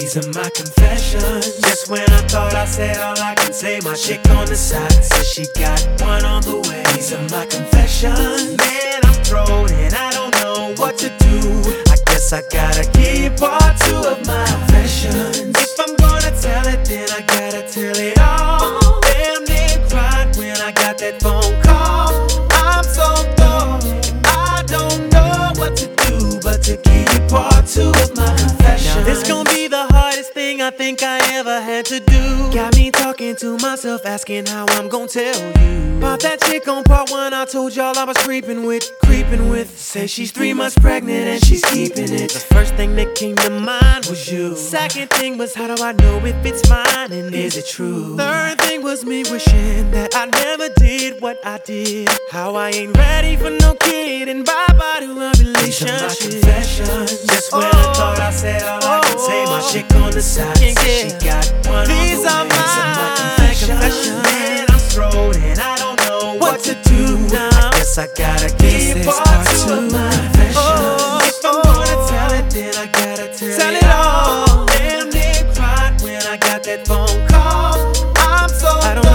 These are my confessions. Just when I thought I said all I can say, my chick on the side says she got one on the way. These are my confessions. Man, I'm thrown and I don't know what to do. I guess I gotta give part two of my confessions. If I'm gonna tell it, then I gotta tell it all. Damn near cried when I got that phone call. I'm so thrown and I don't know what to do but to give you part two of my confessions. Now this gon' be the hardest thing I think I ever had to do. Got me talking to myself, asking how I'm gon' tell you about that chick on part one I told y'all I was creeping with. Say she's 3 months pregnant and she's keeping it. The first thing that came to mind was you. Second thing was, how do I know if it's mine and is it true? Third thing was me wishing that I never did what I did. How I ain't ready for no kid and bye-bye to a relationship. These are my confessions. Just when I thought I said all I can say, my chick on the side says she got one. These are my confessions. Man, I'm thrown and I don't know what to do now. I guess I gotta give part two of my confessions. If I'm gonna tell it, then I gotta tell it all. Damn near cried when I got that phone call. I'm so I don't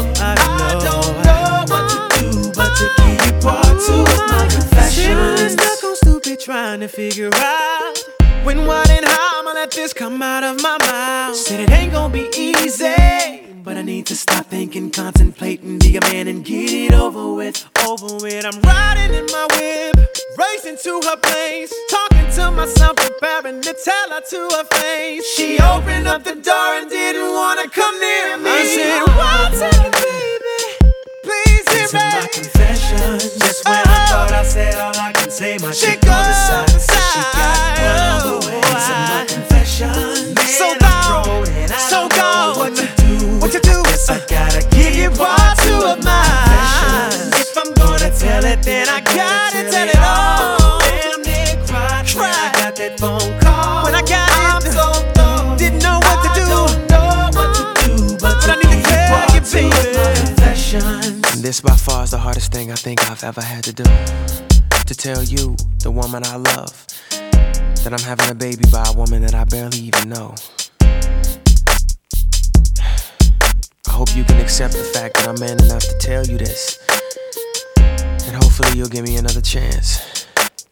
know what to do but to give you part two of my confessions. Sitting stuck on stupid trying to figure out when, what, and how I'ma let this come out of my mouth. Said it ain't gonna be easy, but I need to stop thinking, contemplating, be a man and get it over with. I'm riding in my whip, racing to her place, talking to myself, preparing to tell her to her face. She opened up the door and didn't wanna come near me. I said, one second, baby, please hear me. These are my confessions. Just when I thought I said all I can say, my chick on the side says she got one on the way. These are my confessions. Man, so gone, and I don't know what to do. Guess I gotta give you part two of my confessions. If I'm gonna tell it, then I gotta tell it all. Damn near cried when I got that phone call. When I got it, I'm so thrown, didn't know what to do. I don't know what to do, but I need to tell you, baby. And this by far is the hardest thing I think I've ever had to do. To tell you, the woman I love, that I'm having a baby by a woman that I barely even know. I hope you can accept the fact that I'm man enough to tell you this, and hopefully you'll give me another chance.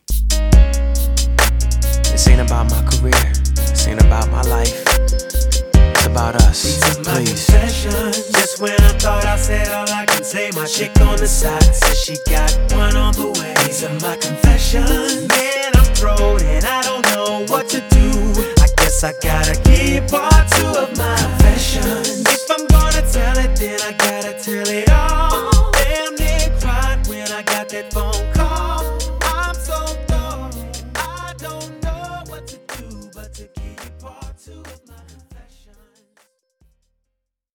This ain't about my career, this ain't about my life, it's about us. These are my please. confessions. Just when I thought I said all I can say, my chick on the side says she got one on the way. These are my confessions. Man, I'm thrown and I don't know what to do. I guess I gotta